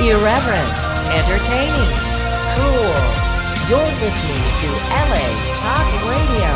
Irreverent, entertaining, cool. You're listening to LA Talk Radio.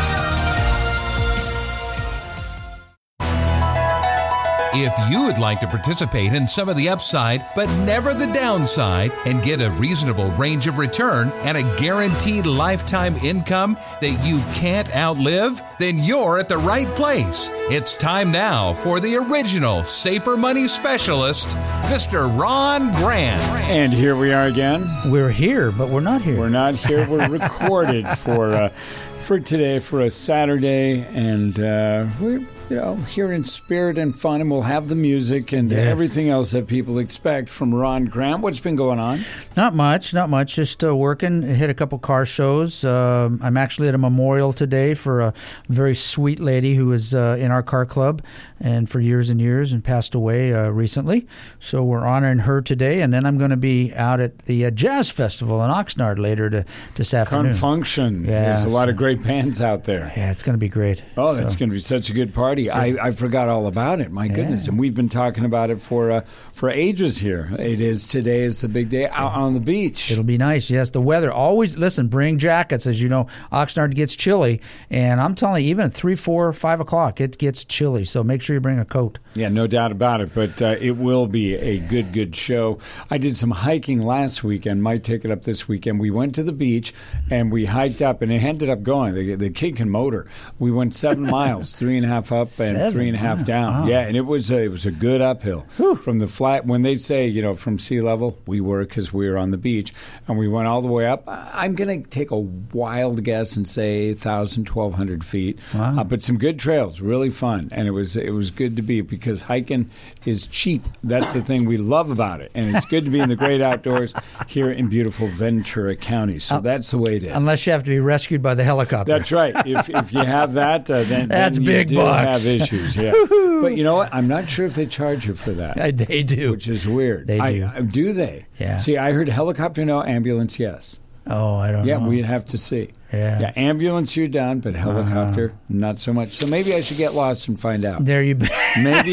If you would like to participate in some of the upside, but never the downside, and get a reasonable range of return and a guaranteed lifetime income that you can't outlive, then you're at the right place. It's time now for the original Safer Money Specialist, Mr. Ron Grant. And here we are again. We're here, but we're not here. We're not here. We're recorded for today, for a Saturday, and we're here in spirit and fun, and we'll have the music and everything else that people expect from Ron Grant. What's been going on? Not much. Just working. Hit a couple car shows. I'm actually at a memorial today for a very sweet lady who was in our car club and for years and years and passed away recently. So we're honoring her today, and then I'm going to be out at the Jazz Festival in Oxnard later this afternoon. Confunction. Yeah. There's a lot of great bands out there. Yeah, it's going to be great. Oh, that's going to be such a good party. I forgot all about it. My goodness. And we've been talking about it for ages here. Today is the big day out on the beach. It'll be nice. Yes, the weather. Always, listen, bring jackets. As you know, Oxnard gets chilly. And I'm telling you, even at 3, 4, 5 o'clock, it gets chilly. So make sure you bring a coat. Yeah, no doubt about it. But it will be a good show. I did some hiking last weekend. Might take it up this weekend. We went to the beach and we hiked up, and it ended up going. The kid can motor. We went 7 miles, 3.5 up and 3.5 down. Wow. Yeah, and it was a good uphill. Whew. From the flat. When they say, from sea level, we were, because we were on the beach, and we went all the way up. I'm going to take a wild guess and say 1,000, 1,200 feet. Wow. But some good trails, really fun, and it was good to be, because hiking is cheap. That's the thing we love about it, and it's good to be in the great outdoors here in beautiful Ventura County. So that's the way it is. Unless you have to be rescued by the helicopter. That's right. If you have that, then that's then big you do bucks. have issues. Yeah. But you know what? I'm not sure if they charge you for that. They do. Which is weird. They do. Do they? Yeah. See, I heard helicopter no, ambulance yes. Oh, I don't know. Yeah, we'd have to see. Yeah. Ambulance you're done, but helicopter not so much. So maybe I should get lost and find out. There you maybe.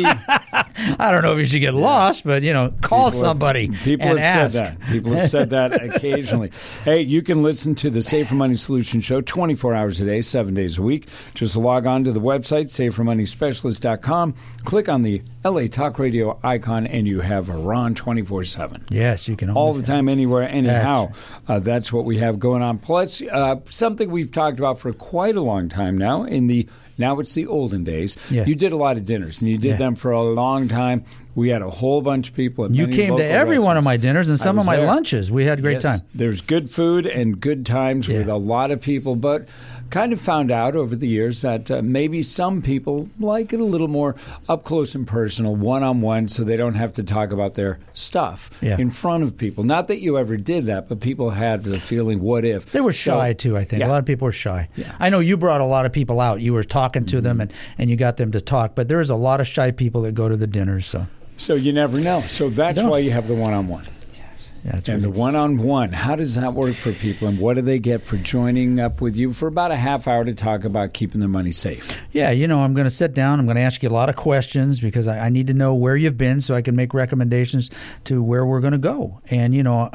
I don't know if you should get lost, but call somebody. People and have ask. said that. People have said that occasionally. Hey, you can listen to the Safer Money Solution Show 24 hours a day, 7 days a week. Just log on to the website, safermoneyspecialist.com. Click on the LA Talk Radio icon, and you have Ron 24/7. Yes, you can all the time, anywhere, anyhow. That's what we have going on. Plus, something we've talked about for quite a long time now. Now it's the olden days. Yeah. You did a lot of dinners, and you did them for a long time. We had a whole bunch of people at You many came to every one of my dinners and some of my there. lunches. We had a great time. There's good food and good times with a lot of people, but kind of found out over the years that maybe some people like it a little more up close and personal, one-on-one, so they don't have to talk about their stuff in front of people. Not that you ever did that, but people had the feeling, what if? They were shy, too, I think. A lot of people were shy. Yeah. I know you brought a lot of people out. You were talking to them, and you got them to talk, but there's a lot of shy people that go to the dinners. So you never know. So that's why you have the one-on-one. And the one-on-one, how does that work for people, and what do they get for joining up with you for about a half hour to talk about keeping their money safe? Yeah, I'm going to sit down. I'm going to ask you a lot of questions because I need to know where you've been so I can make recommendations to where we're going to go. And,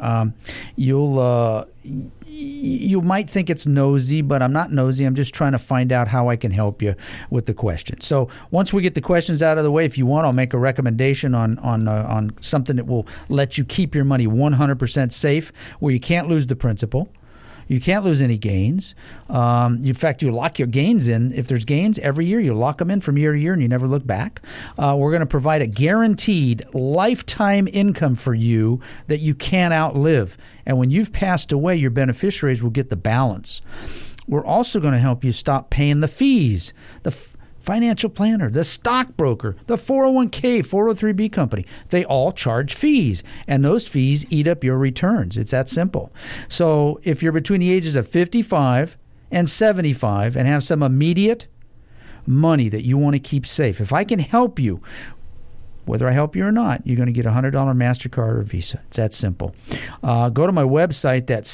you might think it's nosy, but I'm not nosy. I'm just trying to find out how I can help you with the questions. So once we get the questions out of the way, if you want, I'll make a recommendation on something that will let you keep your money 100% safe, where you can't lose the principal. You can't lose any gains. In fact, you lock your gains in. If there's gains every year, you lock them in from year to year and you never look back. We're going to provide a guaranteed lifetime income for you that you can't outlive. And when you've passed away, your beneficiaries will get the balance. We're also going to help you stop paying the fees. The financial planner, the stockbroker, the 401k, 403b company, they all charge fees, and those fees eat up your returns. It's that simple. So if you're between the ages of 55 and 75 and have some immediate money that you want to keep safe, if I can help you, whether I help you or not, you're going to get a $100 MasterCard or Visa. It's that simple. Go to my website. That's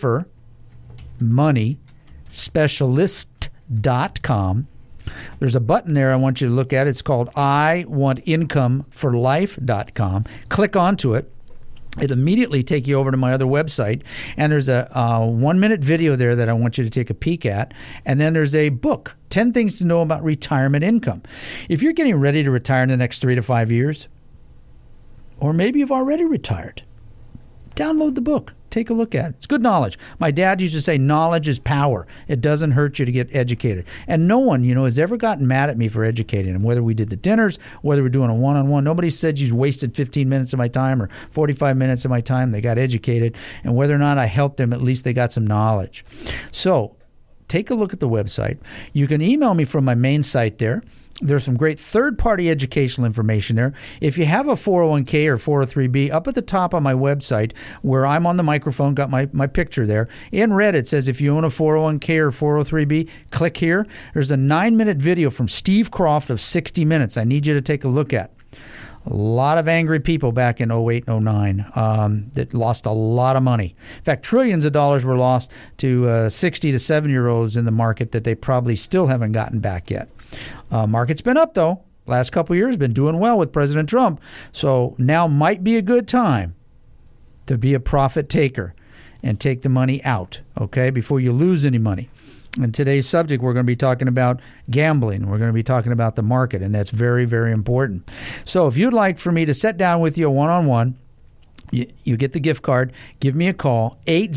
safermoneyspecialist.com. There's a button there I want you to look at. It's called I Want Income for Life.com. Click onto it. It'll immediately take you over to my other website, and there's a 1-minute video there that I want you to take a peek at, and then there's a book, 10 Things to Know About Retirement Income. If you're getting ready to retire in the next 3 to 5 years, or maybe you've already retired, download the book. Take a look at it. It's good knowledge. My dad used to say knowledge is power. It doesn't hurt you to get educated. And no one, has ever gotten mad at me for educating them, whether we did the dinners, whether we're doing a one-on-one. Nobody said you wasted 15 minutes of my time or 45 minutes of my time. They got educated. And whether or not I helped them, at least they got some knowledge. So take a look at the website. You can email me from my main site there. There's some great third-party educational information there. If you have a 401k or 403b, up at the top of my website where I'm on the microphone, got my picture there. In red, it says if you own a 401k or 403b, click here. There's a 9-minute video from Steve Croft of 60 Minutes I need you to take a look at. A lot of angry people back in 08 and 09 that lost a lot of money. In fact, trillions of dollars were lost to 60 to 70-year-olds in the market that they probably still haven't gotten back yet. Market's been up, though. Last couple of years been doing well with President Trump. So now might be a good time to be a profit taker and take the money out, okay, before you lose any money. In today's subject, we're going to be talking about gambling. We're going to be talking about the market, and that's very, very important. So if you'd like for me to sit down with you one-on-one, you get the gift card. Give me a call,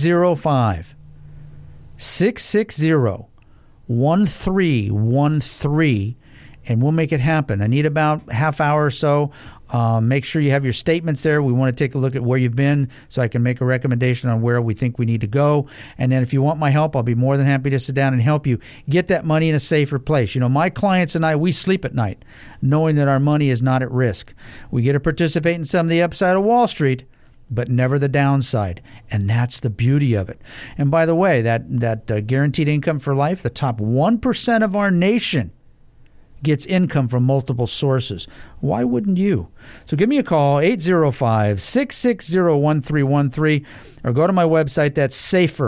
805-660-1313, and we'll make it happen. I need about half hour or so. Make sure you have your statements there. We want to take a look at where you've been so I can make a recommendation on where we think we need to go. And then if you want my help, I'll be more than happy to sit down and help you get that money in a safer place. My clients and I, we sleep at night knowing that our money is not at risk. We get to participate in some of the upside of Wall Street, but never the downside. And that's the beauty of it. And by the way, that guaranteed income for life, the top 1% of our nation gets income from multiple sources. Why wouldn't you? So give me a call, 805-660-1313, or go to my website. That's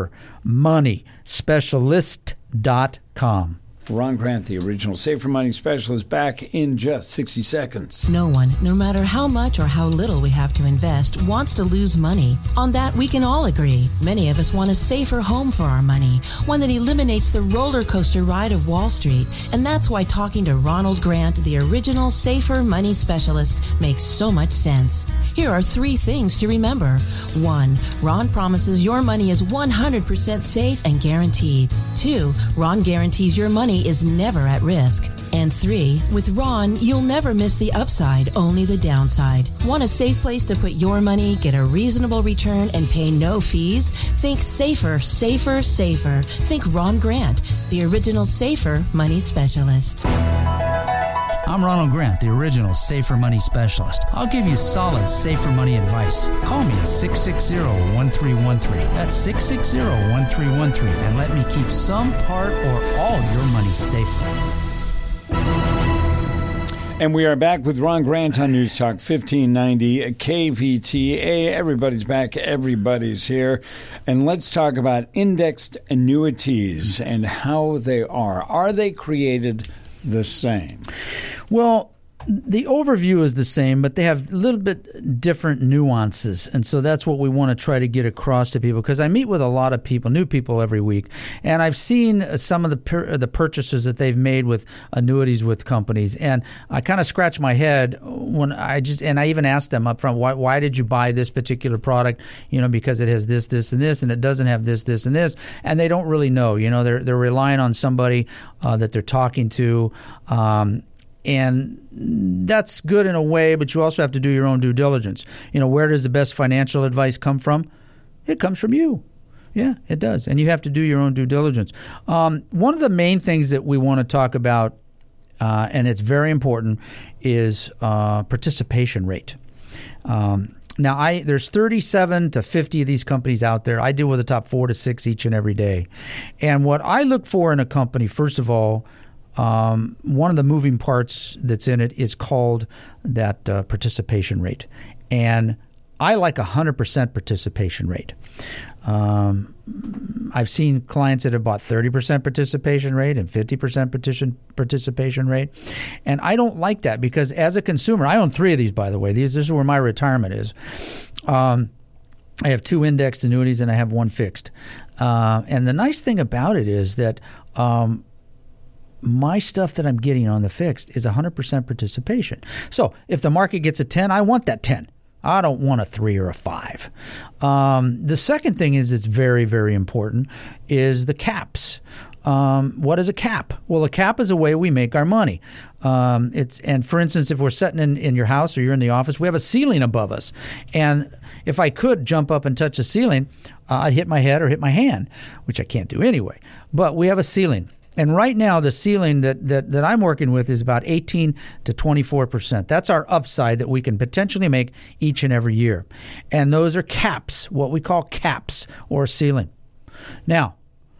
safermoneyspecialist.com. Ron Grant, the original Safer Money Specialist, back in just 60 seconds. No one, no matter how much or how little we have to invest, wants to lose money. On that, we can all agree. Many of us want a safer home for our money, one that eliminates the roller coaster ride of Wall Street. And that's why talking to Ronald Grant, the original Safer Money Specialist, makes so much sense. Here are 3 things to remember. 1, Ron promises your money is 100% safe and guaranteed. 2, Ron guarantees your money is never at risk. And 3, with Ron, you'll never miss the upside, only the downside. Want a safe place to put your money, get a reasonable return, and pay no fees? Think safer, safer, safer. Think Ron Grant, the original Safer Money Specialist. I'm Ronald Grant, the original Safer Money Specialist. I'll give you solid Safer Money advice. Call me at 660-1313. That's 660-1313. And let me keep some part or all your money safely. And we are back with Ron Grant on News Talk 1590 KVTA. Everybody's back. Everybody's here. And let's talk about indexed annuities and how they are. Are they created the same? Well, the overview is the same, but they have a little bit different nuances. And so that's what we want to try to get across to people, because I meet with a lot of people, new people every week, and I've seen some of the purchases that they've made with annuities with companies. And I kind of scratch my head when I even ask them up front, why did you buy this particular product? Because it has this, this, and this, and it doesn't have this, this, and this. And they don't really know. They're relying on somebody that they're talking to. And that's good in a way, but you also have to do your own due diligence. Where does the best financial advice come from? It comes from you. Yeah, it does. And you have to do your own due diligence. One of the main things that we want to talk about, and it's very important, is participation rate. Now, there's 37 to 50 of these companies out there. I deal with the top 4 to 6 each and every day. And what I look for in a company, first of all, one of the moving parts that's in it is called that participation rate. And I like 100% participation rate. I've seen clients that have bought 30% participation rate and 50% participation rate. And I don't like that, because as a consumer, I own 3 of these, by the way. This is where my retirement is. I have 2 indexed annuities and I have 1 fixed. And the nice thing about it is that my stuff that I'm getting on the fixed is 100% participation. So if the market gets a 10, I want that 10. I don't want a 3 or a 5. The second thing is it's very, very important is the caps. What is a cap? Well, a cap is a way we make our money. And for instance, if we're sitting in your house or you're in the office, we have a ceiling above us. And if I could jump up and touch the ceiling, I'd hit my head or hit my hand, which I can't do anyway. But we have a ceiling. And right now, the ceiling that I'm working with is about 18 to 24%. That's our upside that we can potentially make each and every year. And those are caps, what we call caps or ceiling. Now,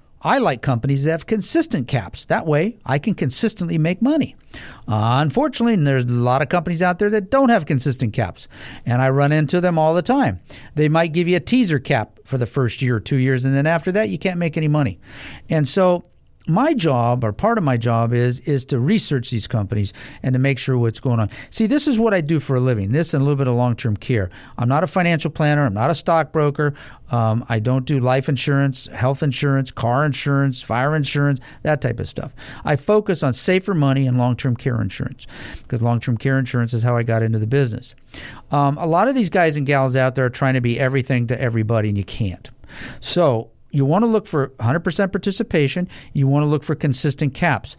I like companies that have consistent caps. That way, I can consistently make money. Unfortunately, there's a lot of companies out there that don't have consistent caps, and I run into them all the time. They might give you a teaser cap for the first year or 2 years, and then after that, you can't make any money. And so my job, or part of my job, is to research these companies and to make sure what's going on. See, this is what I do for a living, this and a little bit of long-term care. I'm not a financial planner. I'm not a stockbroker. I don't do life insurance, health insurance, car insurance, fire insurance, that type of stuff. I focus on safer money and long-term care insurance because long-term care insurance is how I got into the business. A lot of these guys and gals out there are trying to be everything to everybody, and you can't. So you want to look for 100% participation. You want to look for consistent caps.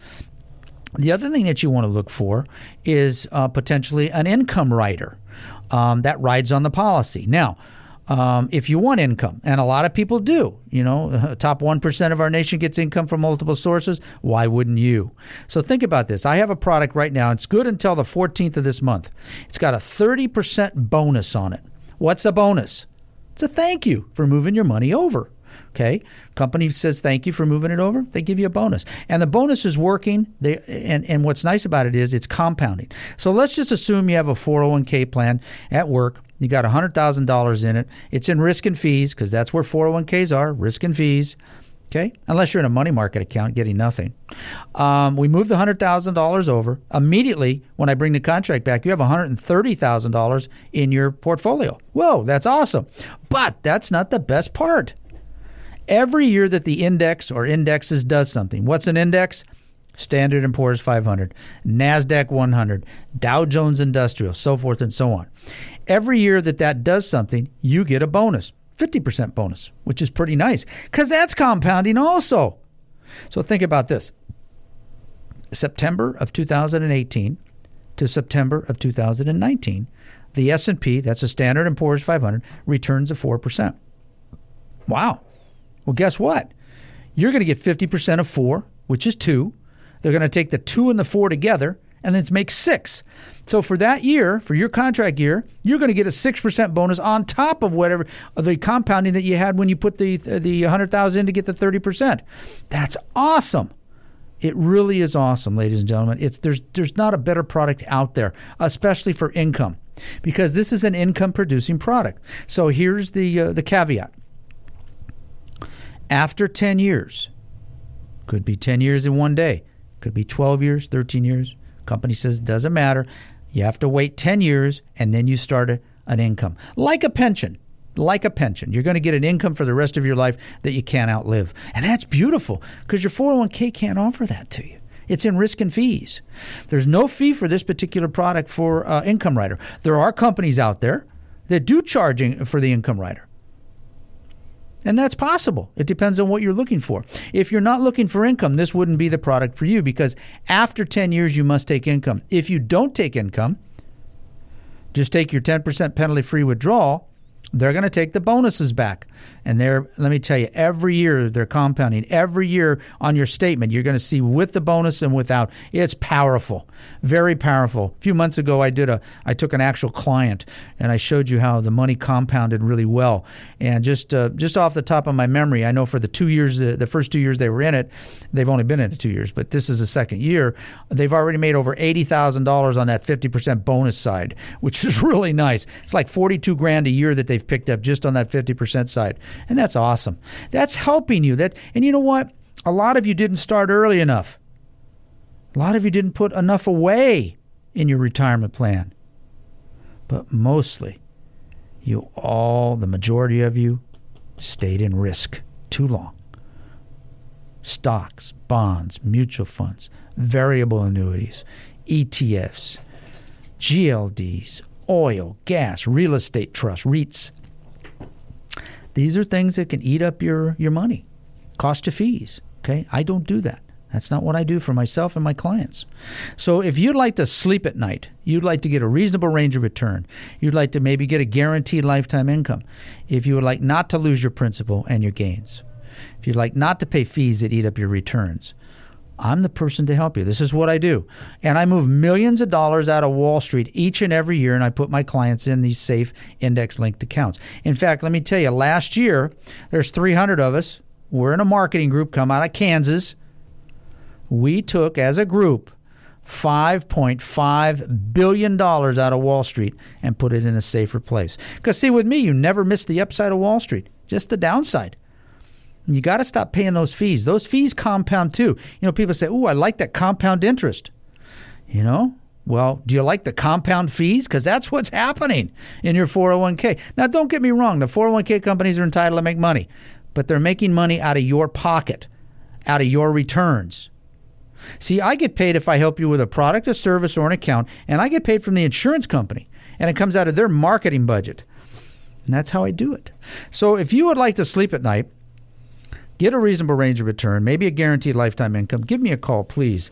The other thing that you want to look for is potentially an income rider that rides on the policy. Now, if you want income, and a lot of people do, top 1% of our nation gets income from multiple sources, why wouldn't you? So think about this. I have a product right now. It's good until the 14th of this month. It's got a 30% bonus on it. What's a bonus? It's a thank you for moving your money over. Okay, company says thank you for moving it over. They give you a bonus, and the bonus is working. And what's nice about it is it's compounding. So let's just assume you have a 401k plan at work. You got $100,000 in it. It's in risk and fees because that's where 401ks are, risk and fees. Okay, unless you're in a money market account getting nothing. We move the $100,000 over. Immediately, when I bring the contract back, you have $130,000 in your portfolio. Whoa, that's awesome. But that's not the best part. Every year that the index or indexes does something. What's an index? Standard & Poor's 500, NASDAQ 100, Dow Jones Industrial, so forth and so on. Every year that does something, you get a bonus, 50% bonus, which is pretty nice because that's compounding also. So think about this. September of 2018 to September of 2019, the S&P, that's a Standard & Poor's 500, returns of 4%. Wow. Well, guess what? You're going to get 50% of 4, which is 2. They're going to take the 2 and the 4 together, and it makes 6. So for that year, for your contract year, you're going to get a 6% bonus on top of whatever the compounding that you had when you put the $100,000 in to get the 30%. That's awesome. It really is awesome, ladies and gentlemen. There's not a better product out there, especially for income, because this is an income-producing product. So here's the caveat. After 10 years, could be 10 years in one day, could be 12 years, 13 years. Company says it doesn't matter. You have to wait 10 years, and then you start an income. Like a pension. You're going to get an income for the rest of your life that you can't outlive. And that's beautiful because your 401k can't offer that to you. It's in risk and fees. There's no fee for this particular product for income rider. There are companies out there that do charging for the income rider. And that's possible. It depends on what you're looking for. If you're not looking for income, this wouldn't be the product for you because after 10 years, you must take income. If you don't take income, just take your 10% penalty-free withdrawal, they're going to take the bonuses back. And let me tell you, every year they're compounding. Every year on your statement, you're going to see with the bonus and without. It's powerful, very powerful. A few months ago, I took an actual client and I showed you how the money compounded really well. And just off the top of my memory, I know for the first 2 years they were in it, they've only been in it 2 years, but this is the second year. They've already made over $80,000 on that 50% bonus side, which is really nice. It's like $42,000 a year that they've picked up just on that 50% side. And that's awesome. That's helping you. And you know what? A lot of you didn't start early enough. A lot of you didn't put enough away in your retirement plan. But mostly, the majority of you, stayed in risk too long. Stocks, bonds, mutual funds, variable annuities, ETFs, GLDs, oil, gas, real estate trusts, REITs. These are things that can eat up your money, cost you fees. Okay, I don't do that. That's not what I do for myself and my clients. So if you'd like to sleep at night, you'd like to get a reasonable range of return, you'd like to maybe get a guaranteed lifetime income, if you would like not to lose your principal and your gains, if you'd like not to pay fees that eat up your returns, I'm the person to help you. This is what I do. And I move millions of dollars out of Wall Street each and every year, and I put my clients in these safe index-linked accounts. In fact, let me tell you, last year, there's 300 of us. We're in a marketing group, come out of Kansas. We took, as a group, $5.5 billion out of Wall Street and put it in a safer place. Because, see, with me, you never miss the upside of Wall Street, just the downside. You got to stop paying those fees. Those fees compound too. People say, "Ooh, I like that compound interest." Well, do you like the compound fees? Because that's what's happening in your 401k. Now, don't get me wrong. The 401k companies are entitled to make money, but they're making money out of your pocket, out of your returns. See, I get paid if I help you with a product, a service, or an account, and I get paid from the insurance company, and it comes out of their marketing budget. And that's how I do it. So if you would like to sleep at night, get a reasonable range of return, maybe a guaranteed lifetime income, give me a call, please.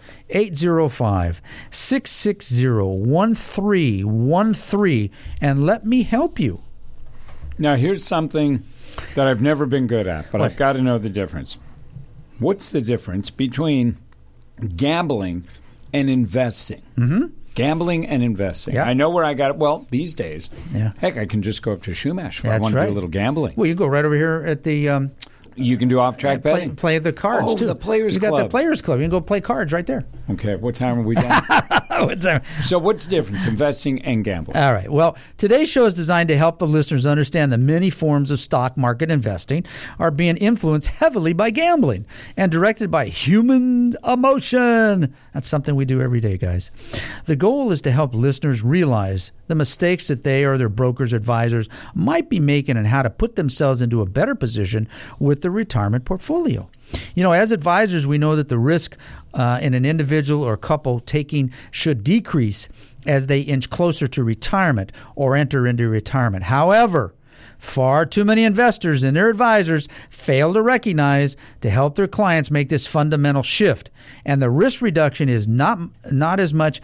805-660-1313, and let me help you. Now, here's something that I've never been good at, but What? I've got to know the difference. What's the difference between gambling and investing? Mm-hmm. Gambling and investing. Yeah. I know where I got it. Well, these days, Yeah. heck, I can just go up to Shumash if I That's want to right. do a little gambling. Well, you go right over here at the You can do off-track betting. play the cards, Oh, too. the Players You got the Club. Players Club. You can go play cards right there. Okay, what time are we done? So what's the difference, investing and gambling? All right. Well, today's show is designed to help the listeners understand the many forms of stock market investing are being influenced heavily by gambling and directed by human emotion. That's something we do every day, guys. The goal is to help listeners realize the mistakes that they or their brokers, advisors might be making and how to put themselves into a better position with the retirement portfolio. As advisors, we know that the risk in an individual or couple taking should decrease as they inch closer to retirement or enter into retirement. However, far too many investors and their advisors fail to recognize to help their clients make this fundamental shift, and the risk reduction is not as much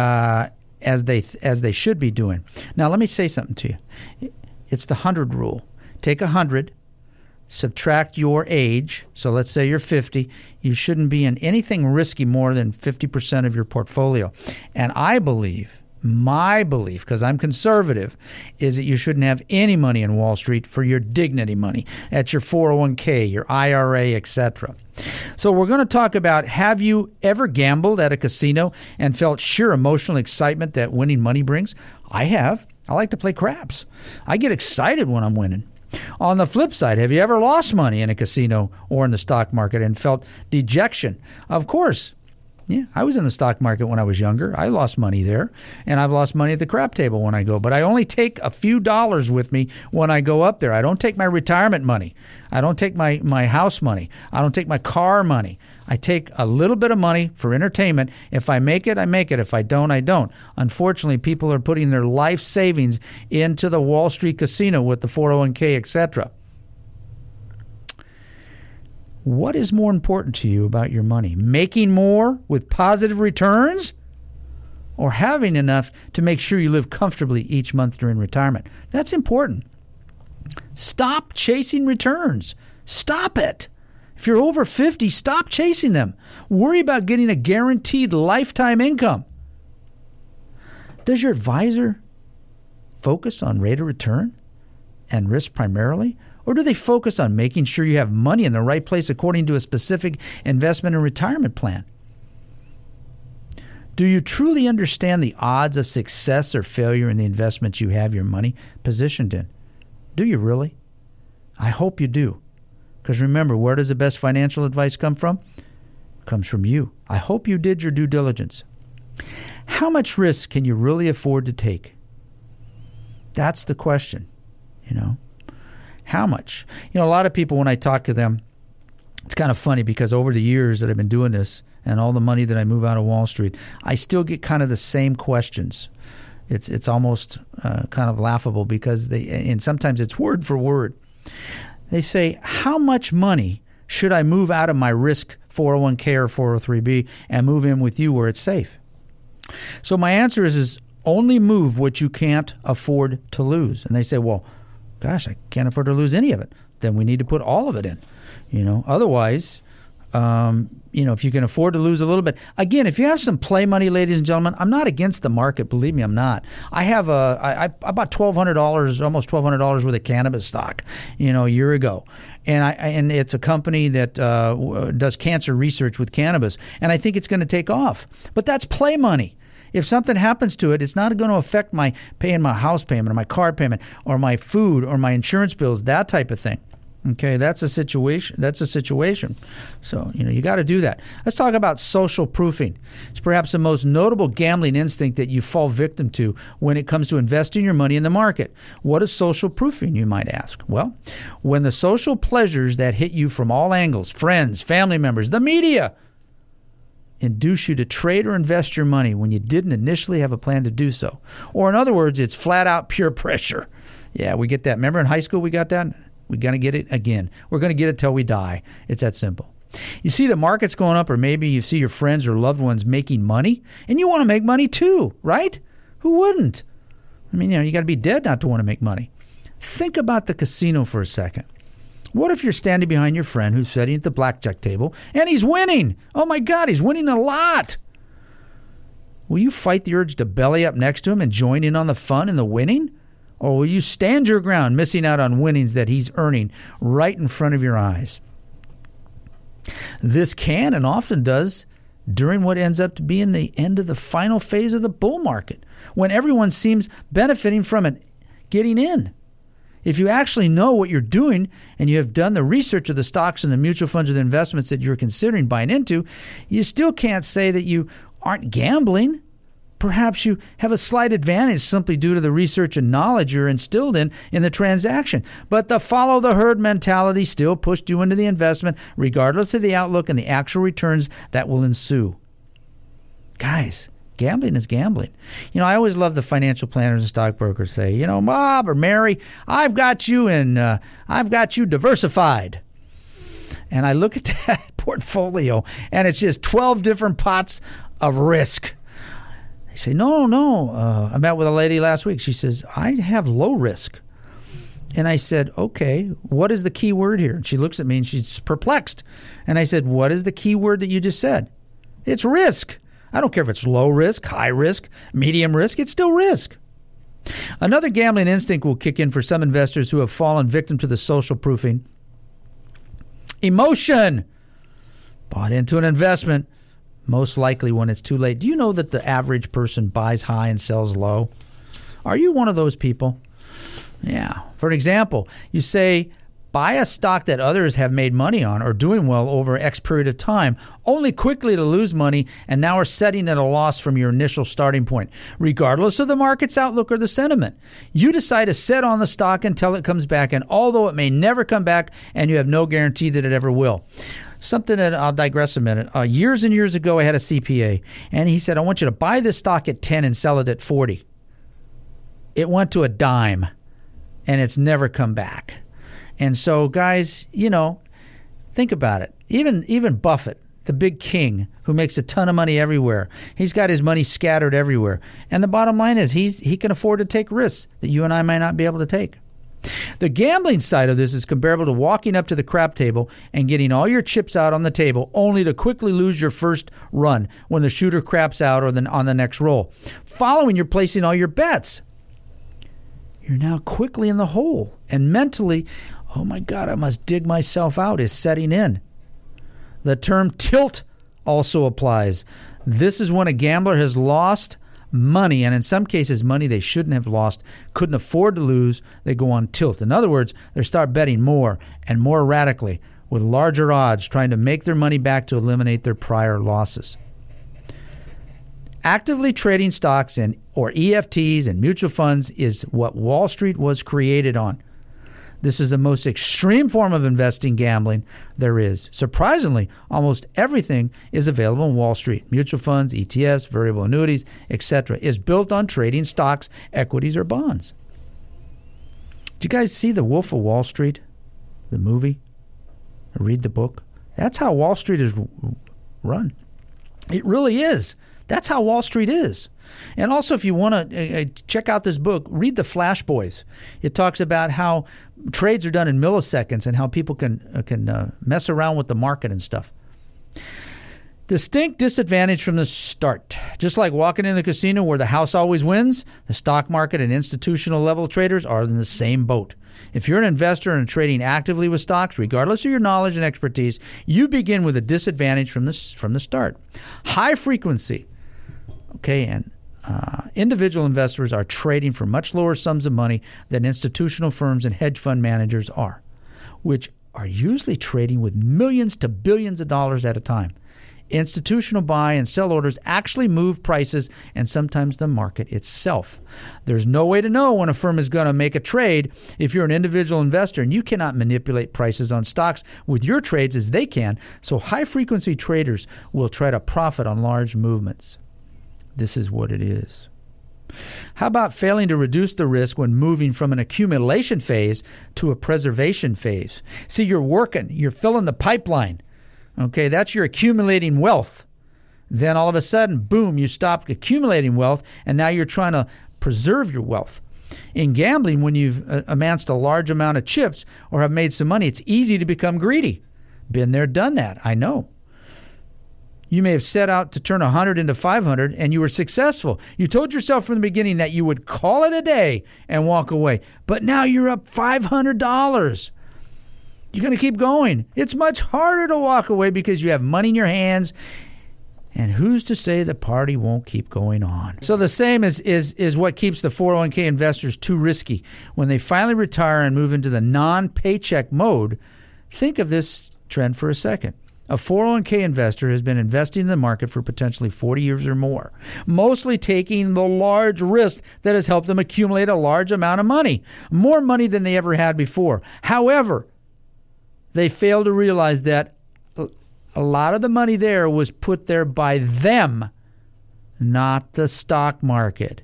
as they should be doing. Now, let me say something to you. It's the 100 rule. Take 100. Subtract your age. So let's say you're 50. You shouldn't be in anything risky more than 50% of your portfolio. And I believe, my belief, because I'm conservative, is that you shouldn't have any money in Wall Street for your dignity money. That's your 401k, your IRA, etc. So we're going to talk about, have you ever gambled at a casino and felt sheer emotional excitement that winning money brings? I have. I like to play craps. I get excited when I'm winning. On the flip side, have you ever lost money in a casino or in the stock market and felt dejection? Of course. Yeah, I was in the stock market when I was younger. I lost money there, and I've lost money at the crap table when I go. But I only take a few dollars with me when I go up there. I don't take my retirement money. I don't take my house money. I don't take my car money. I take a little bit of money for entertainment. If I make it, I make it. If I don't, I don't. Unfortunately, people are putting their life savings into the Wall Street casino with the 401k, etc. What is more important to you about your money? Making more with positive returns, or having enough to make sure you live comfortably each month during retirement? That's important. Stop chasing returns. Stop it. If you're over 50, stop chasing them. Worry about getting a guaranteed lifetime income. Does your advisor focus on rate of return and risk primarily? Or do they focus on making sure you have money in the right place according to a specific investment and retirement plan? Do you truly understand the odds of success or failure in the investments you have your money positioned in? Do you really? I hope you do. Because remember, where does the best financial advice come from? It comes from you. I hope you did your due diligence. How much risk can you really afford to take? That's the question. How much? A lot of people, when I talk to them, it's kind of funny because over the years that I've been doing this and all the money that I move out of Wall Street, I still get kind of the same questions. It's almost kind of laughable because and sometimes it's word for word. They say, how much money should I move out of my risk 401k or 403b and move in with you where it's safe? So my answer is only move what you can't afford to lose. And they say, well, gosh, I can't afford to lose any of it. Then we need to put all of it in. Otherwise, if you can afford to lose a little bit. Again, if you have some play money, ladies and gentlemen, I'm not against the market. Believe me, I'm not. I have I bought $1,200, almost $1,200 worth of cannabis stock, a year ago. And it's a company that does cancer research with cannabis. And I think it's going to take off. But that's play money. If something happens to it, it's not going to affect my paying my house payment or my car payment or my food or my insurance bills, that type of thing. Okay, that's a situation. So, you got to do that. Let's talk about social proofing. It's perhaps the most notable gambling instinct that you fall victim to when it comes to investing your money in the market. What is social proofing, you might ask? Well, when the social pleasures that hit you from all angles, friends, family members, the media, induce you to trade or invest your money when you didn't initially have a plan to do so. Or in other words, it's flat out peer pressure. Yeah, we get that. Remember in high school we got that? We're going to get it again. We're going to get it till we die. It's that simple. You see the market's going up, or maybe you see your friends or loved ones making money, and you want to make money too, right? Who wouldn't? I mean, you got to be dead not to want to make money. Think about the casino for a second. What if you're standing behind your friend who's sitting at the blackjack table and he's winning? Oh my God, he's winning a lot. Will you fight the urge to belly up next to him and join in on the fun and the winning? Or will you stand your ground, missing out on winnings that he's earning right in front of your eyes? This can and often does during what ends up to be in the end of the final phase of the bull market, when everyone seems benefiting from it, getting in. If you actually know what you're doing and you have done the research of the stocks and the mutual funds or the investments that you're considering buying into, you still can't say that you aren't gambling. Perhaps you have a slight advantage simply due to the research and knowledge you're instilled in the transaction. But the follow the herd mentality still pushed you into the investment, regardless of the outlook and the actual returns that will ensue. Guys, gambling is gambling. I always love the financial planners and stockbrokers say, Bob or Mary, I've got you diversified. And I look at that portfolio and it's just 12 different pots of risk. They say, no. I met with a lady last week. She says, I have low risk. And I said, okay, what is the key word here? And she looks at me and she's perplexed. And I said, what is the key word that you just said? It's risk. I don't care if it's low risk, high risk, medium risk, it's still risk. Another gambling instinct will kick in for some investors who have fallen victim to the social proofing. Emotion. Bought into an investment, most likely when it's too late. Do you know that the average person buys high and sells low? Are you one of those people? Yeah. For example, you say, buy a stock that others have made money on or doing well over X period of time, only quickly to lose money and now are setting at a loss from your initial starting point, regardless of the market's outlook or the sentiment. You decide to sit on the stock until it comes back, and although it may never come back and you have no guarantee that it ever will. Something that I'll digress a minute. Years and years ago, I had a CPA, and he said, I want you to buy this stock at 10 and sell it at 40. It went to a dime, and it's never come back. And so, guys, think about it. Even Buffett, the big king who makes a ton of money everywhere, he's got his money scattered everywhere. And the bottom line is he can afford to take risks that you and I might not be able to take. The gambling side of this is comparable to walking up to the crap table and getting all your chips out on the table only to quickly lose your first run when the shooter craps out or on the next roll. Following, you're placing all your bets. You're now quickly in the hole, and mentally, oh my God, I must dig myself out, is setting in. The term tilt also applies. This is when a gambler has lost money, and in some cases money they shouldn't have lost, couldn't afford to lose. They go on tilt. In other words, they start betting more and more erratically with larger odds, trying to make their money back to eliminate their prior losses. Actively trading stocks or EFTs and mutual funds is what Wall Street was created on. This is the most extreme form of investing gambling there is. Surprisingly, almost everything is available on Wall Street. Mutual funds, ETFs, variable annuities, etc. is built on trading stocks, equities, or bonds. Did you guys see The Wolf of Wall Street, the movie? Or read the book? That's how Wall Street is run. It really is. That's how Wall Street is. And also, if you want to check out this book, read The Flash Boys. It talks about how trades are done in milliseconds and how people can mess around with the market and stuff. Distinct disadvantage from the start. Just like walking in the casino where the house always wins, the stock market and institutional level traders are in the same boat. If you're an investor and trading actively with stocks, regardless of your knowledge and expertise, you begin with a disadvantage from the start. High frequency. Okay, and individual investors are trading for much lower sums of money than institutional firms and hedge fund managers are, which are usually trading with millions to billions of dollars at a time. Institutional buy and sell orders actually move prices and sometimes the market itself. There's no way to know when a firm is going to make a trade if you're an individual investor, and you cannot manipulate prices on stocks with your trades as they can, so high-frequency traders will try to profit on large movements. This is what it is. How about failing to reduce the risk when moving from an accumulation phase to a preservation phase? See, you're working, you're filling the pipeline. Okay, that's your accumulating wealth. Then all of a sudden, boom, you stop accumulating wealth, and now you're trying to preserve your wealth. In gambling, when you've amassed a large amount of chips or have made some money, it's easy to become greedy. Been there, done that, I know. You may have set out to turn 100 into 500, and you were successful. You told yourself from the beginning that you would call it a day and walk away. But now you're up $500. You're going to keep going. It's much harder to walk away because you have money in your hands. And who's to say the party won't keep going on? So the same is what keeps the 401k investors too risky. When they finally retire and move into the non-paycheck mode, think of this trend for a second. A 401k investor has been investing in the market for potentially 40 years or more, mostly taking the large risk that has helped them accumulate a large amount of money, more money than they ever had before. However, they fail to realize that a lot of the money there was put there by them, not the stock market.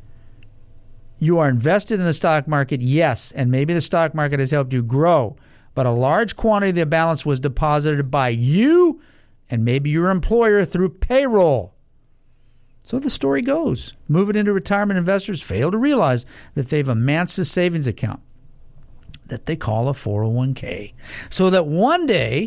You are invested in the stock market, yes, and maybe the stock market has helped you grow, but a large quantity of the balance was deposited by you and maybe your employer through payroll. So the story goes. Moving into retirement, investors fail to realize that they've amassed a savings account that they call a 401k, so that one day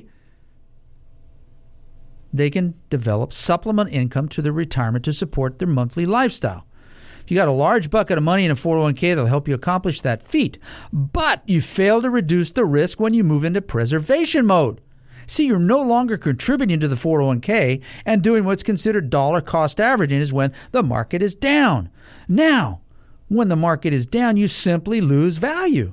they can develop supplement income to their retirement to support their monthly lifestyle. You got a large bucket of money in a 401k that'll help you accomplish that feat, but you fail to reduce the risk when you move into preservation mode. See, you're no longer contributing to the 401k and doing what's considered dollar cost averaging is when the market is down. Now, when the market is down, you simply lose value.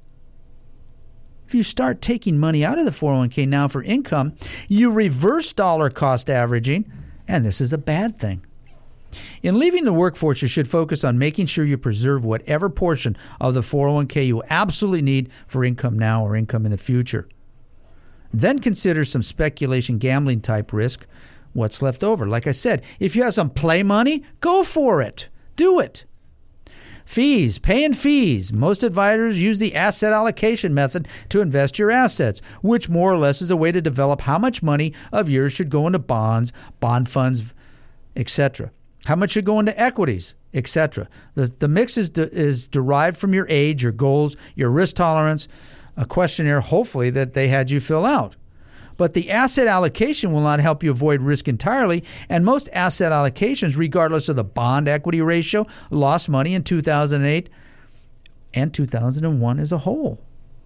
If you start taking money out of the 401k now for income, you reverse dollar cost averaging, and this is a bad thing. In leaving the workforce, you should focus on making sure you preserve whatever portion of the 401k you absolutely need for income now or income in the future. Then consider some speculation gambling type risk, what's left over. Like I said, if you have some play money, go for it. Do it. Fees, paying fees. Most advisors use the asset allocation method to invest your assets, which more or less is a way to develop how much money of yours should go into bonds, bond funds, etc. How much should go into equities, etc. The mix is derived from your age, your goals, your risk tolerance, a questionnaire, hopefully, that they had you fill out. But the asset allocation will not help you avoid risk entirely, and most asset allocations, regardless of the bond-equity ratio, lost money in 2008 and 2001 as a whole.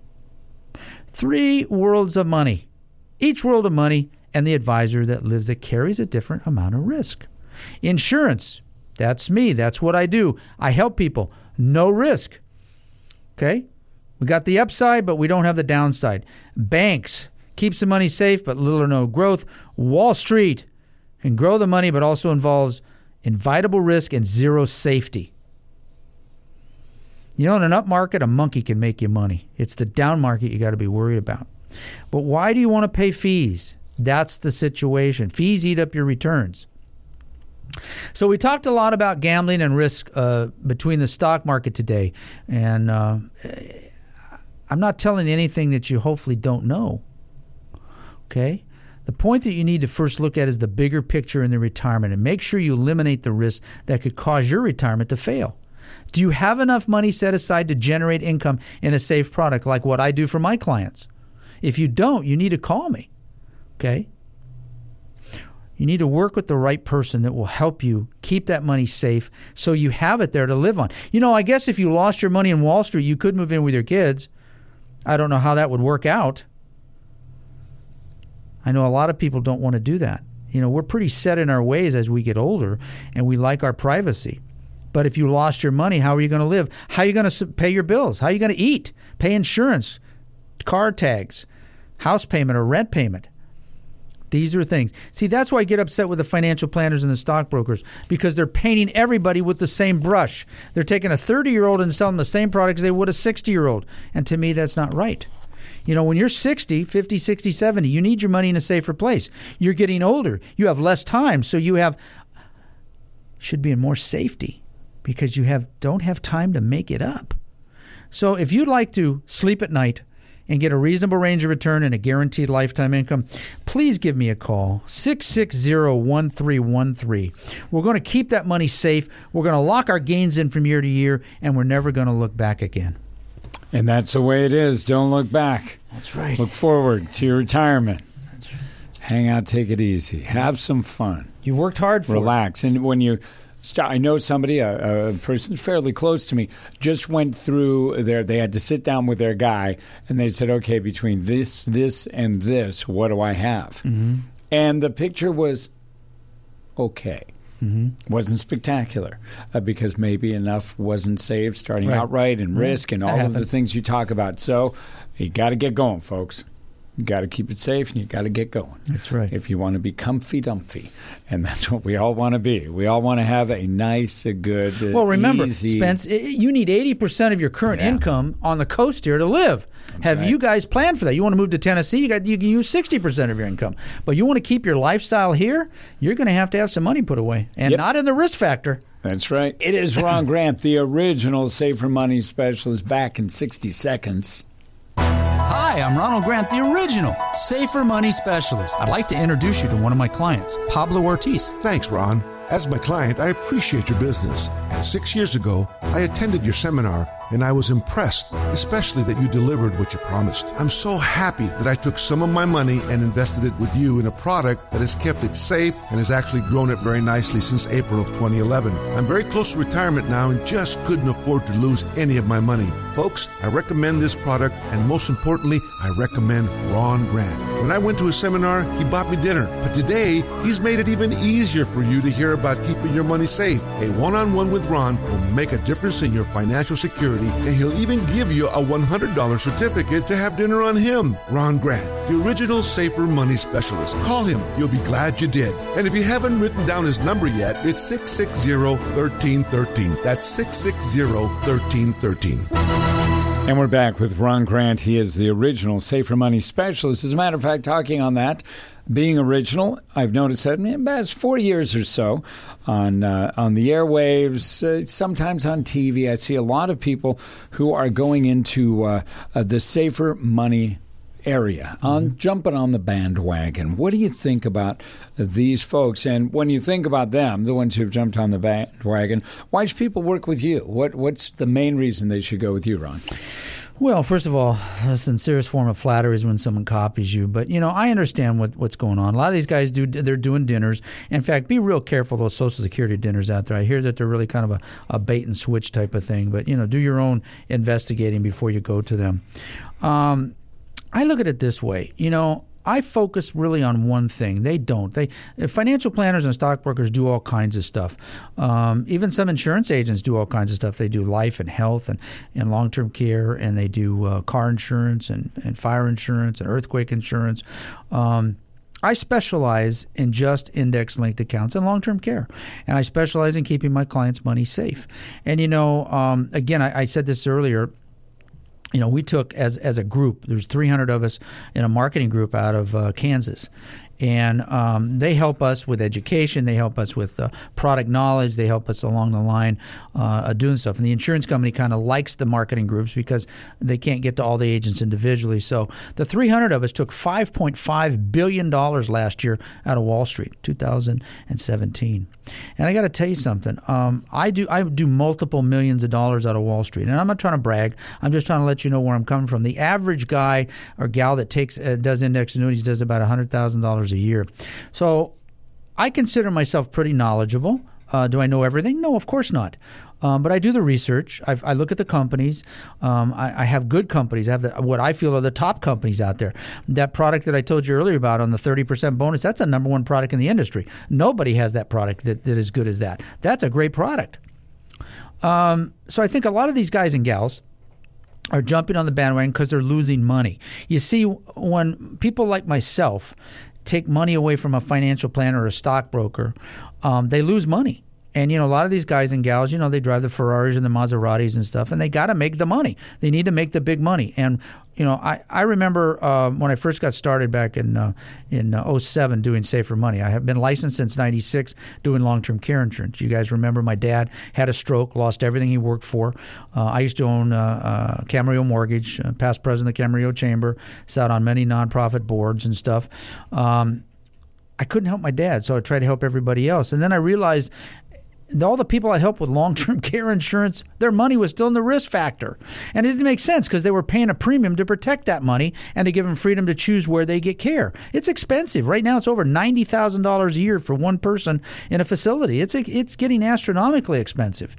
3 worlds of money. Each world of money and the advisor that lives it carries a different amount of risk. Insurance, that's me. That's what I do. I help people. No risk. Okay? We got the upside, but we don't have the downside. Banks, keeps the money safe, but little or no growth. Wall Street can grow the money, but also involves invitable risk and zero safety. You know, in an up market, a monkey can make you money. It's the down market you got to be worried about. But why do you want to pay fees? That's the situation. Fees eat up your returns. So we talked a lot about gambling and risk between the stock market today. And I'm not telling you anything that you hopefully don't know. Okay? The point that you need to first look at is the bigger picture in the retirement and make sure you eliminate the risks that could cause your retirement to fail. Do you have enough money set aside to generate income in a safe product like what I do for my clients? If you don't, you need to call me. Okay? You need to work with the right person that will help you keep that money safe so you have it there to live on. You know, I guess if you lost your money in Wall Street, you could move in with your kids. I don't know how that would work out. I know a lot of people don't want to do that. You know, we're pretty set in our ways as we get older, and we like our privacy. But if you lost your money, how are you going to live? How are you going to pay your bills? How are you going to eat? Pay insurance, car tags, house payment or rent payment? These are things. See, that's why I get upset with the financial planners and the stockbrokers, because they're painting everybody with the same brush. They're taking a 30-year-old and selling the same product as they would a 60-year-old. And to me, that's not right. You know, when you're 60, 50, 60, 70, you need your money in a safer place. You're getting older. You have less time, so you should be in more safety because you don't have time to make it up. So if you'd like to sleep at night and get a reasonable range of return and a guaranteed lifetime income, please give me a call, 660-1313. We're going to keep that money safe. We're going to lock our gains in from year to year, and we're never going to look back again. And that's the way it is. Don't look back. That's right. Look forward to your retirement. That's right. Hang out, take it easy. Have some fun. You've worked hard for it. Relax. And when you start, I know somebody, a person fairly close to me, just went through they had to sit down with their guy, and they said, okay, between this, and this, what do I have? Mm-hmm. And the picture was okay. Mm-hmm. Wasn't spectacular because maybe enough wasn't saved starting out right and risk and all of the things you talk about. So you got to get going, folks. You got to keep it safe and you got to get going. That's right. If you want to be comfy-dumpy, and that's what we all want to be. We all want to have a nice, good, well, remember, easy. Spence, you need 80% of your current income on the coast here to live. Have you guys planned for that? You want to move to Tennessee? You can use 60% of your income. But you want to keep your lifestyle here? You're going to have some money put away, and not in the risk factor. That's right. It is Ron Grant, the original Safer Money Specialist, back in 60 seconds. Hi, I'm Ronald Grant, the original Safer Money Specialist. I'd like to introduce you to one of my clients, Pablo Ortiz. Thanks, Ron. As my client, I appreciate your business. And 6 years ago, I attended your seminar, and I was impressed, especially that you delivered what you promised. I'm so happy that I took some of my money and invested it with you in a product that has kept it safe and has actually grown it very nicely since April of 2011. I'm very close to retirement now and just couldn't afford to lose any of my money. Folks, I recommend this product, and most importantly, I recommend Ron Grant. When I went to his seminar, he bought me dinner. But today, he's made it even easier for you to hear about keeping your money safe. A one-on-one with Ron will make a difference in your financial security, and he'll even give you a $100 certificate to have dinner on him. Ron Grant, the original Safer Money Specialist. Call him. You'll be glad you did. And if you haven't written down his number yet, it's 660-1313. That's 660-1313. And we're back with Ron Grant. He is the original Safer Money Specialist. As a matter of fact, talking on that, being original, I've noticed that in about 4 years or so on the airwaves, sometimes on TV, I see a lot of people who are going into the Safer Money area, jumping on the bandwagon. What do you think about these folks? And when you think about them, the ones who've jumped on the bandwagon, why should people work with you? What's the main reason they should go with you, Ron? Well, first of all, the sincerest form of flattery is when someone copies you. But, I understand what's going on. A lot of these guys they're doing dinners. In fact, be real careful those Social Security dinners out there. I hear that they're really kind of a bait and switch type of thing. But, do your own investigating before you go to them. I look at it this way. I focus really on one thing. They don't. Financial planners and stockbrokers do all kinds of stuff. Even some insurance agents do all kinds of stuff. They do life and health and long-term care, and they do car insurance and fire insurance and earthquake insurance. I specialize in just index-linked accounts and long-term care, and I specialize in keeping my clients' money safe. And, again, I said this earlier, we took as a group, there's 300 of us in a marketing group out of Kansas. And they help us with education. They help us with product knowledge. They help us along the line doing stuff. And the insurance company kind of likes the marketing groups because they can't get to all the agents individually. So the 300 of us took $5.5 billion last year out of Wall Street, 2017. And I got to tell you something. I do multiple millions of dollars out of Wall Street. And I'm not trying to brag. I'm just trying to let you know where I'm coming from. The average guy or gal that does index annuities does about $100,000 a year. So I consider myself pretty knowledgeable. Do I know everything? No, of course not. But I do the research. I look at the companies. I have good companies. I have what I feel are the top companies out there. That product that I told you earlier about on the 30% bonus, that's a number one product in the industry. Nobody has that product that is good as that. That's a great product. So I think a lot of these guys and gals are jumping on the bandwagon because they're losing money. You see, when people like myself take money away from a financial planner or a stockbroker, they lose money. And, a lot of these guys and gals, they drive the Ferraris and the Maseratis and stuff, and they got to make the money. They need to make the big money. And, I remember when I first got started back in 07 doing Safer Money. I have been licensed since 96 doing long-term care insurance. You guys remember my dad had a stroke, lost everything he worked for. I used to own Camarillo Mortgage, past president of the Camarillo Chamber, sat on many nonprofit boards and stuff. I couldn't help my dad, so I tried to help everybody else. And then I realized all the people I helped with long-term care insurance, their money was still in the risk factor. And it didn't make sense because they were paying a premium to protect that money and to give them freedom to choose where they get care. It's expensive. Right now it's over $90,000 a year for one person in a facility. It's getting astronomically expensive.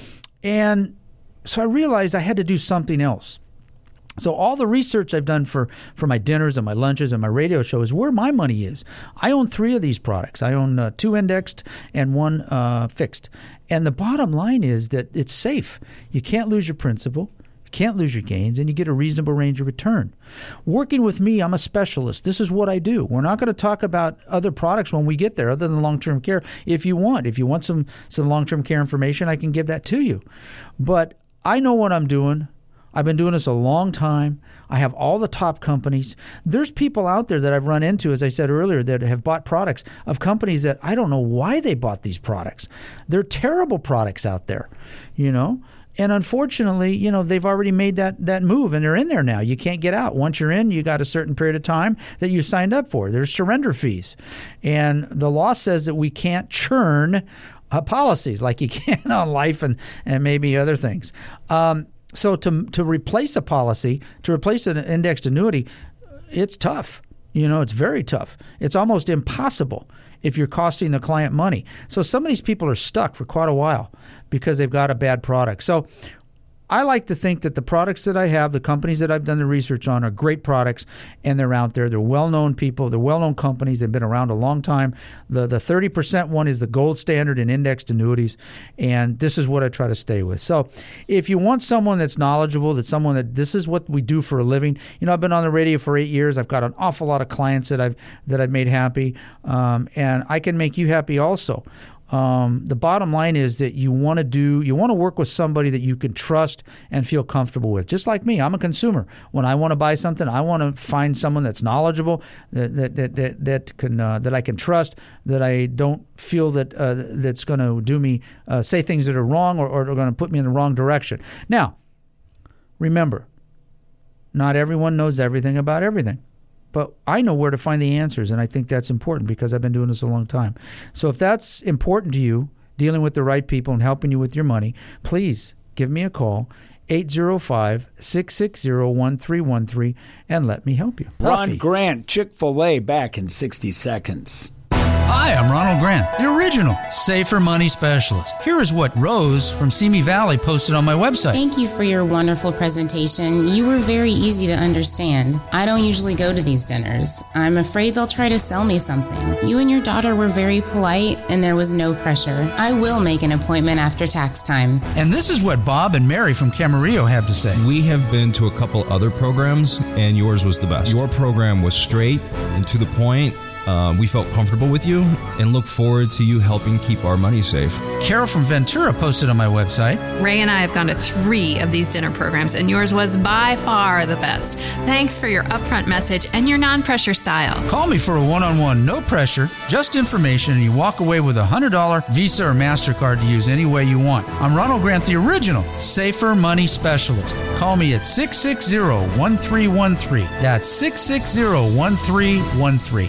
And so I realized I had to do something else. So all the research I've done for my dinners and my lunches and my radio show is where my money is. I own 3 of these products. I own 2 indexed and 1 fixed. And the bottom line is that it's safe. You can't lose your principal. You can't lose your gains, and you get a reasonable range of return. Working with me, I'm a specialist. This is what I do. We're not going to talk about other products when we get there other than long-term care. If you want some long-term care information, I can give that to you. But I know what I'm doing. I've been doing this a long time. I have all the top companies. There's people out there that I've run into, as I said earlier, that have bought products of companies that I don't know why they bought these products. They're terrible products out there, And unfortunately, they've already made that move and they're in there now. You can't get out. Once you're in, you got a certain period of time that you signed up for. There's surrender fees. And the law says that we can't churn policies like you can on life and maybe other things. So to replace a policy, to replace an indexed annuity, it's tough. It's very tough. It's almost impossible if you're costing the client money. So some of these people are stuck for quite a while because they've got a bad product. So I like to think that the products that I have, the companies that I've done the research on, are great products, and they're out there. They're well-known people. They're well-known companies. They've been around a long time. The 30% one is the gold standard in indexed annuities, and this is what I try to stay with. So if you want someone that's knowledgeable, this is what we do for a living. I've been on the radio for 8 years. I've got an awful lot of clients that I've made happy, and I can make you happy also. The bottom line is that you want to work with somebody that you can trust and feel comfortable with. Just like me, I'm a consumer. When I want to buy something, I want to find someone that's knowledgeable, that I can trust, that I don't feel that's going to do me say things that are wrong or are going to put me in the wrong direction. Now, remember, not everyone knows everything about everything. But I know where to find the answers, and I think that's important because I've been doing this a long time. So if that's important to you, dealing with the right people and helping you with your money, please give me a call, 805-660-1313, and let me help you. Ron Grant, Chick-fil-A, back in 60 seconds. Hi, I'm Ronald Grant, the original Safer Money Specialist. Here is what Rose from Simi Valley posted on my website. Thank you for your wonderful presentation. You were very easy to understand. I don't usually go to these dinners. I'm afraid they'll try to sell me something. You and your daughter were very polite, and there was no pressure. I will make an appointment after tax time. And this is what Bob and Mary from Camarillo have to say. We have been to a couple other programs, and yours was the best. Your program was straight and to the point. We felt comfortable with you and look forward to you helping keep our money safe. Carol from Ventura posted on my website. Ray and I have gone to 3 of these dinner programs, and yours was by far the best. Thanks for your upfront message and your non-pressure style. Call me for a one-on-one, no pressure, just information, and you walk away with a $100 Visa or MasterCard to use any way you want. I'm Ronald Grant, the original Safer Money Specialist. Call me at 660-1313. That's 660-1313.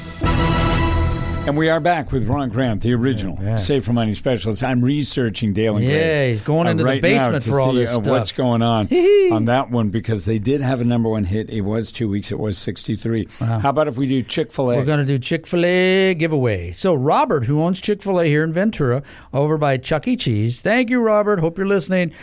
And we are back with Ron Grant, the original Safer Money Specialist. I'm researching Dale and Grace. Yeah, he's going into right the basement for all this stuff. What's going on that one, because they did have a number one hit. It was 2 weeks. It was 63. Wow. How about if we do Chick-fil-A? We're going to do Chick-fil-A giveaway. So Robert, who owns Chick-fil-A here in Ventura, over by Chuck E. Cheese. Thank you, Robert. Hope you're listening.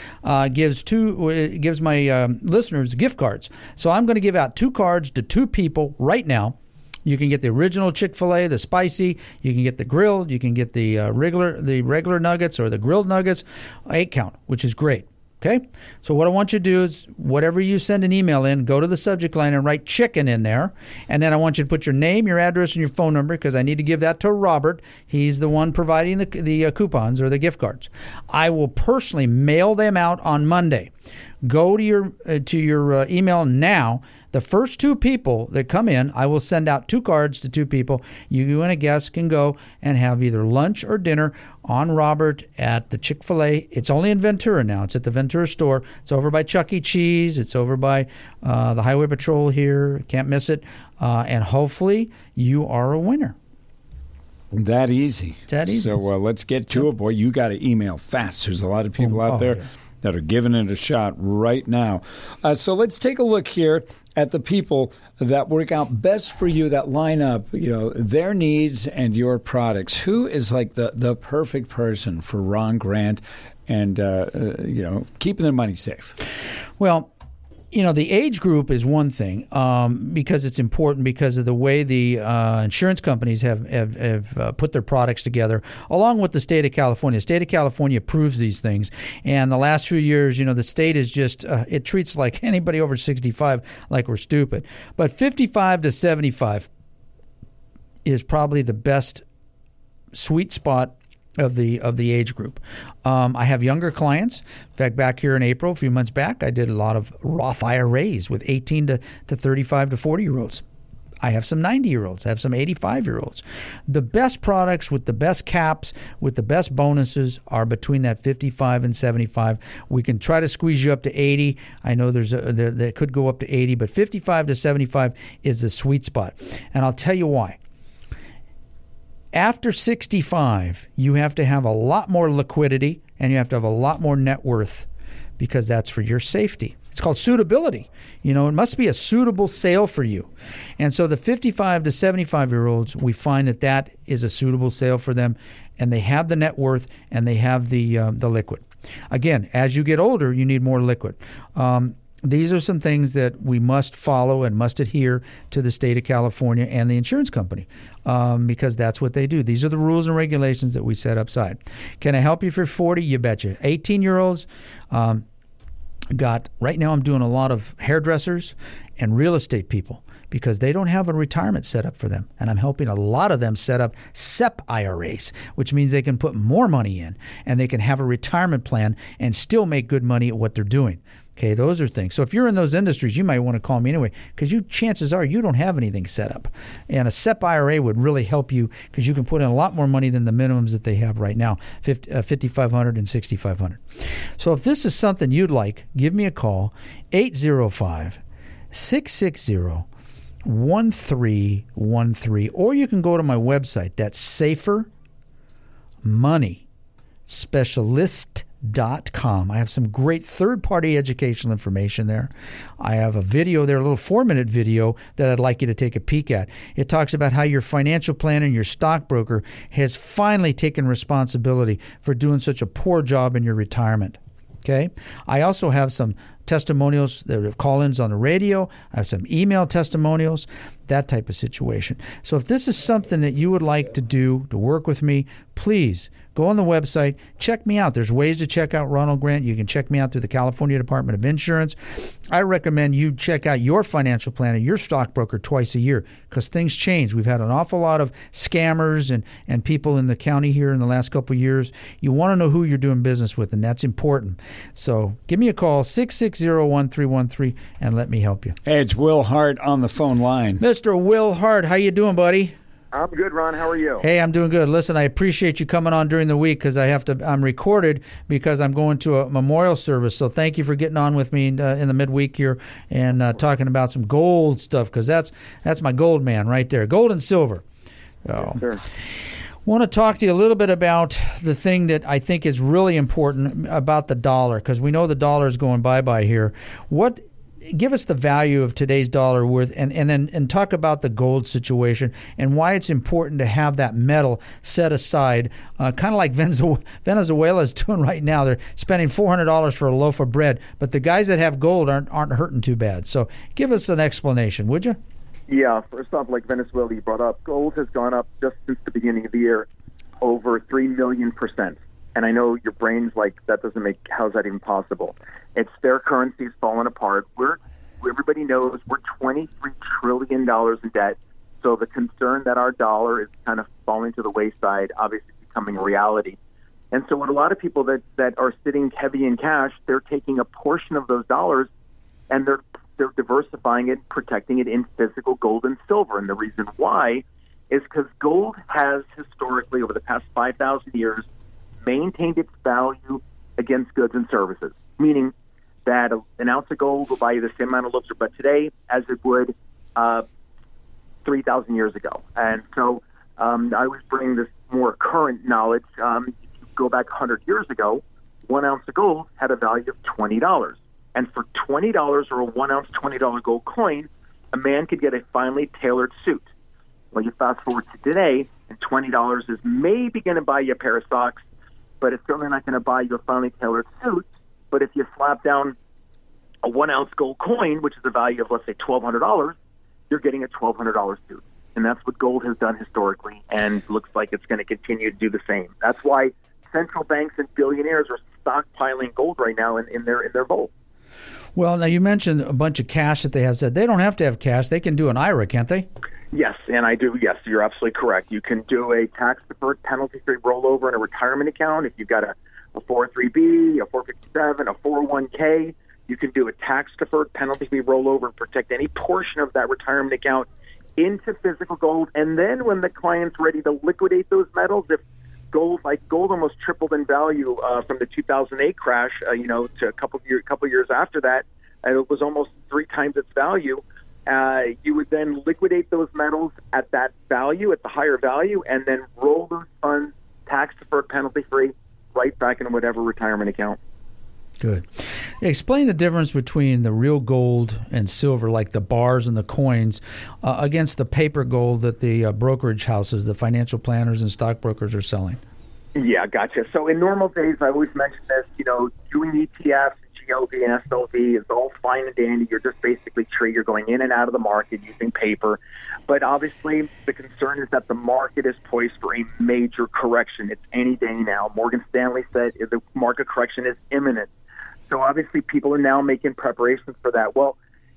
Gives my listeners gift cards. So I'm going to give out 2 cards to 2 people right now. You can get the original Chick-fil-A, the spicy. You can get the grilled. You can get the regular nuggets or the grilled nuggets, 8 count, which is great. Okay? So what I want you to do is whatever you send an email in, go to the subject line and write chicken in there. And then I want you to put your name, your address, and your phone number, because I need to give that to Robert. He's the one providing the coupons or the gift cards. I will personally mail them out on Monday. Go to your email now. The first 2 people that come in, I will send out 2 cards to 2 people. You and a guest can go and have either lunch or dinner on Robert at the Chick-fil-A. It's only in Ventura now. It's at the Ventura store. It's over by Chuck E. Cheese. It's over by the Highway Patrol here. Can't miss it. And hopefully you are a winner. That easy. It's that easy. So let's get to it, boy. You got to email fast. There's a lot of people out there that are giving it a shot right now. So let's take a look here at the people that work out best for you, that line up, their needs and your products. Who is like the perfect person for Ron Grant and, keeping their money safe? Well, the age group is one thing because it's important because of the way the insurance companies have put their products together, along with the state of California. The state of California approves these things. And the last few years, the state is just it treats like anybody over 65 like we're stupid. But 55 to 75 is probably the best sweet spot of the age group. I have younger clients. In fact, back here in April, a few months back, I did a lot of Roth IRAs with 18 to 35 to 40-year-olds. I have some 90-year-olds. I have some 85-year-olds. The best products with the best caps, with the best bonuses are between that 55 and 75. We can try to squeeze you up to 80. I know that could go up to 80, but 55 to 75 is the sweet spot. And I'll tell you why. After 65, you have to have a lot more liquidity and you have to have a lot more net worth because that's for your safety. It's called suitability. It must be a suitable sale for you. And so the 55 to 75-year-olds, we find that is a suitable sale for them, and they have the net worth and they have the liquid. Again, as you get older, you need more liquid. These are some things that we must follow and must adhere to the state of California and the insurance company because that's what they do. These are the rules and regulations that we set upside. Can I help you if you're 40? You betcha. 18-year-olds, right now I'm doing a lot of hairdressers and real estate people because they don't have a retirement set up for them. And I'm helping a lot of them set up SEP IRAs, which means they can put more money in and they can have a retirement plan and still make good money at what they're doing. Okay, those are things. So if you're in those industries, you might want to call me anyway because chances are you don't have anything set up. And a SEP IRA would really help you because you can put in a lot more money than the minimums that they have right now, $5,500 and $6,500. So if this is something you'd like, give me a call, 805-660-1313, or you can go to my website. That's Safer Money Specialist.com. I have some great third-party educational information there. I have a video there, a little 4-minute video that I'd like you to take a peek at. It talks about how your financial planner and your stockbroker has finally taken responsibility for doing such a poor job in your retirement. Okay? I also have some testimonials that are call-ins on the radio. I have some email testimonials that type of situation. So if this is something that you would like to do, to work with me, please go on the website, check me out. There's ways to check out Ronald Grant. You can check me out through the California Department of Insurance. I recommend you check out your financial planner, your stockbroker twice a year, because things change. We've had an awful lot of scammers and people in the county here in the last couple of years. You want to know who you're doing business with, and that's important. So give me a call, 660-1313, and let me help you. Hey, it's Will Hart on the phone line. Mr. Will Hart, how you doing, buddy? I'm good, Ron. How are you? Hey, I'm doing good. Listen, I appreciate you coming on during the week because I'm recorded because I'm going to a memorial service. So thank you for getting on with me in the midweek here and talking about some gold stuff, because that's my gold man right there, gold and silver. So, yes, sir. Want to talk to you a little bit about the thing that I think is really important about the dollar, because we know the dollar is going bye-bye here. Give us the value of today's dollar worth, and then talk about the gold situation and why it's important to have that metal set aside, kind of like Venezuela is doing right now. They're spending $400 for a loaf of bread, but the guys that have gold aren't hurting too bad. So give us an explanation, would you? Yeah, first off, like Venezuela you brought up, gold has gone up just since the beginning of the year over 3 million %. And I know your brain's like, how's that even possible? It's their currency's fallen apart. Everybody knows we're $23 trillion in debt. So the concern that our dollar is kind of falling to the wayside, obviously becoming a reality. And so what a lot of people that are sitting heavy in cash, they're taking a portion of those dollars and they're diversifying it, protecting it in physical gold and silver. And the reason why is because gold has historically, over the past 5,000 years, maintained its value against goods and services, meaning that an ounce of gold will buy you the same amount of loaves of bread today as it would 3,000 years ago. And so I always bring this more current knowledge. If you go back 100 years ago, 1 ounce of gold had a value of $20. And for $20 or a 1 ounce $20 gold coin, a man could get a finely tailored suit. Well, you fast forward to today, and $20 is maybe going to buy you a pair of socks, but it's certainly not going to buy you a finely tailored suit. But if you slap down a 1 ounce gold coin, which is a value of, let's say, $1,200, you're getting a $1,200 suit. And that's what gold has done historically, and looks like it's going to continue to do the same. That's why central banks and billionaires are stockpiling gold right now in their vault. Well, now you mentioned a bunch of cash that they have said. They don't have to have cash. They can do an IRA, can't they? Yes, and I do. Yes, you're absolutely correct. You can do a tax-deferred, penalty-free rollover in a retirement account. If you've got a 403B, a 457, a 401k, you can do a tax-deferred, penalty-free rollover and protect any portion of that retirement account into physical gold. And then when the client's ready to liquidate those metals, if gold almost tripled in value from the 2008 crash, to a couple years after that, it was almost 3 times its value. You would then liquidate those metals at that value, at the higher value, and then roll those funds, tax-deferred, penalty-free, right back in whatever retirement account. Good. Explain the difference between the real gold and silver, like the bars and the coins, against the paper gold that the brokerage houses, the financial planners and stockbrokers are selling. Yeah, gotcha. So in normal days, I always mention this, doing ETFs, GLD and SLV is all fine and dandy. You're just basically you're going in and out of the market using paper. But obviously, the concern is that the market is poised for a major correction. It's any day now. Morgan Stanley said the market correction is imminent. So obviously, people are now making preparations for that. Well,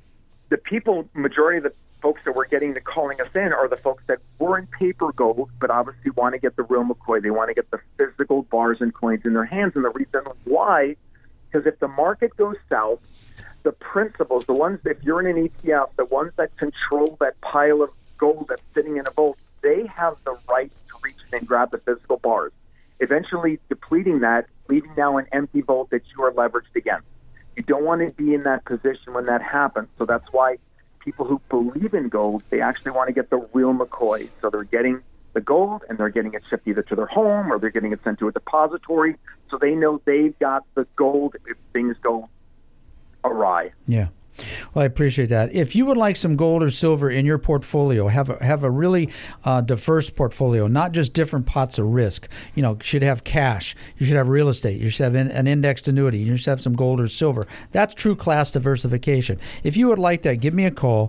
majority of the folks that we're getting to calling us in are the folks that were in paper gold, but obviously want to get the real McCoy. They want to get the physical bars and coins in their hands. And the reason why, because if the market goes south, the principals, the ones that, if you're in an ETF, the ones that control that pile of gold that's sitting in a vault, they have the right to reach in and grab the physical bars, eventually depleting that, leaving now an empty vault that you are leveraged against. You don't want to be in that position when that happens. So that's why people who believe in gold, they actually want to get the real McCoy. So they're getting the gold and they're getting it shipped either to their home or they're getting it sent to a depository. So they know they've got the gold if things go awry. Yeah. Well, I appreciate that. If you would like some gold or silver in your portfolio, have a really diverse portfolio, not just different pots of risk. You should have cash. You should have real estate. You should have an indexed annuity. You should have some gold or silver. That's true class diversification. If you would like that, give me a call.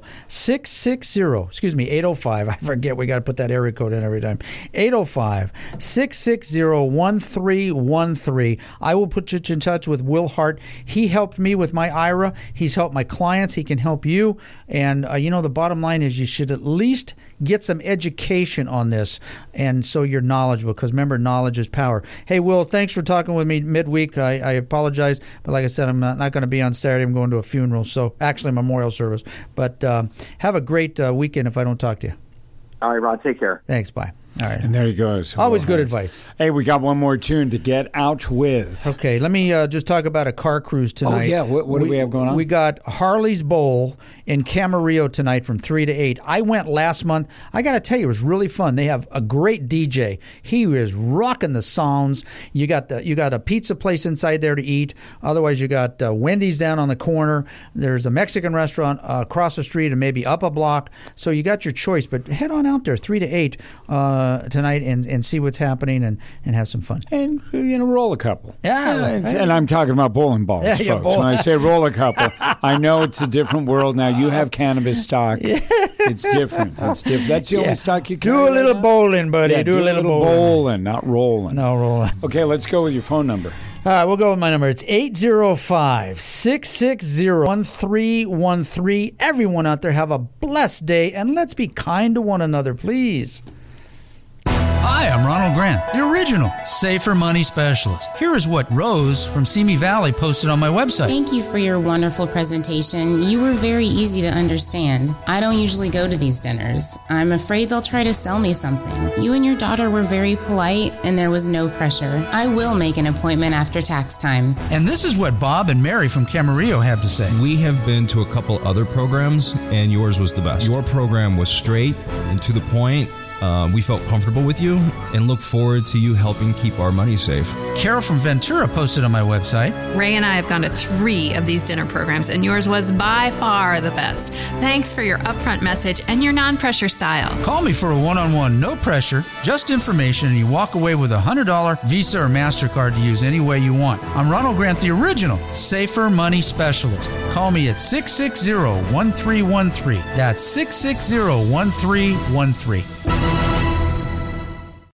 805. I forget. We got to put that area code in every time. 805-660-1313. I will put you in touch with Will Hart. He helped me with my IRA. He's helped my clients. He can help you. And, the bottom line is you should at least get some education on this, and so you're knowledgeable, because remember, knowledge is power. Hey, Will, thanks for talking with me midweek. I apologize, but like I said, I'm not going to be on Saturday. I'm going to a funeral, so actually a memorial service. But have a great weekend if I don't talk to you. All right, Ron, take care. Thanks, bye. All right. And there he goes. Always good advice. Hey, we got one more tune to get out with. Okay, let me just talk about a car cruise tonight. Oh, yeah. What do we have going on? We got Harley's Bowl in Camarillo tonight from 3 to 8. I went last month. I got to tell you, it was really fun. They have a great DJ. He is rocking the sounds. You got a pizza place inside there to eat. Otherwise, you got Wendy's down on the corner. There's a Mexican restaurant across the street and maybe up a block. So you got your choice. But head on out there 3 to 8 tonight and see what's happening and have some fun. And, roll a couple. Yeah. And I'm talking about bowling balls, folks. When I say roll a couple, I know it's a different world now. You have cannabis stock. It's different. That's the only stock you can do. A little bowling, buddy. Yeah, do a little bowling, not rolling. No rolling. Okay, let's go with your phone number. All right, we'll go with my number. It's 805-660-1313. Everyone out there, have a blessed day, and let's be kind to one another, please. Hi, I'm Ronald Grant, the original Safer Money Specialist. Here is what Rose from Simi Valley posted on my website. Thank you for your wonderful presentation. You were very easy to understand. I don't usually go to these dinners. I'm afraid they'll try to sell me something. You and your daughter were very polite, and there was no pressure. I will make an appointment after tax time. And this is what Bob and Mary from Camarillo have to say. We have been to a couple other programs, and yours was the best. Your program was straight and to the point. We felt comfortable with you and look forward to you helping keep our money safe. Carol from Ventura posted on my website. Ray and I have gone to 3 of these dinner programs, and yours was by far the best. Thanks for your upfront message and your non-pressure style. Call me for a one-on-one, no pressure, just information, and you walk away with a $100 Visa or MasterCard to use any way you want. I'm Ronald Grant, the original Safer Money Specialist. Call me at 660-1313. That's 660-1313.